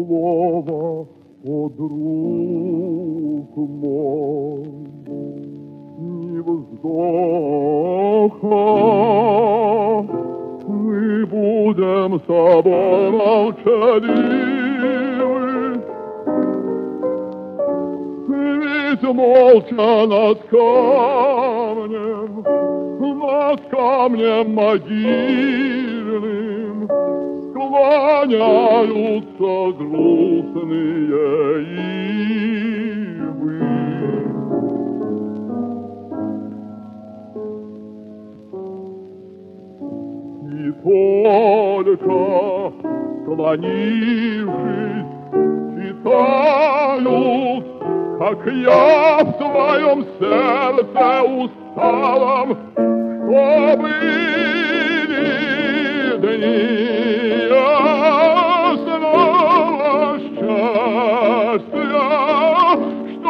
слова, о друг мой, ни вздоха. Мы будем с тобой молчаливы, ведь молча над камнем могильным склоняются грустные ивы. И только склонившись, читают, как я в своем сердце усталом, что были дни ясного счастья, что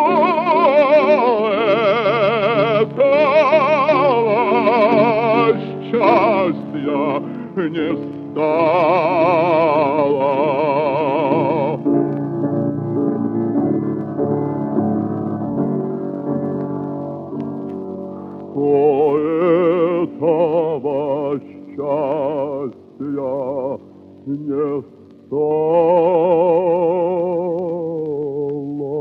этого счастья не стало. Что этого счастья не стало.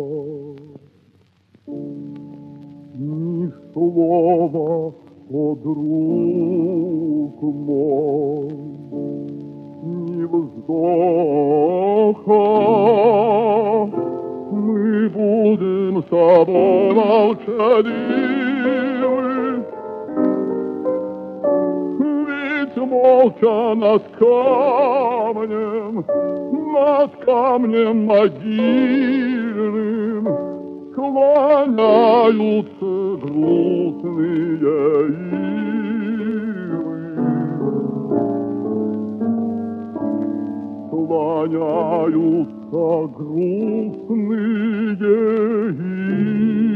Ни слова, о друг мой, ни вздоха. Мы будем с тобой молчаливы, ведь молча над камнем могильным склоняются грустные ивы. Склоняются грустные ивы.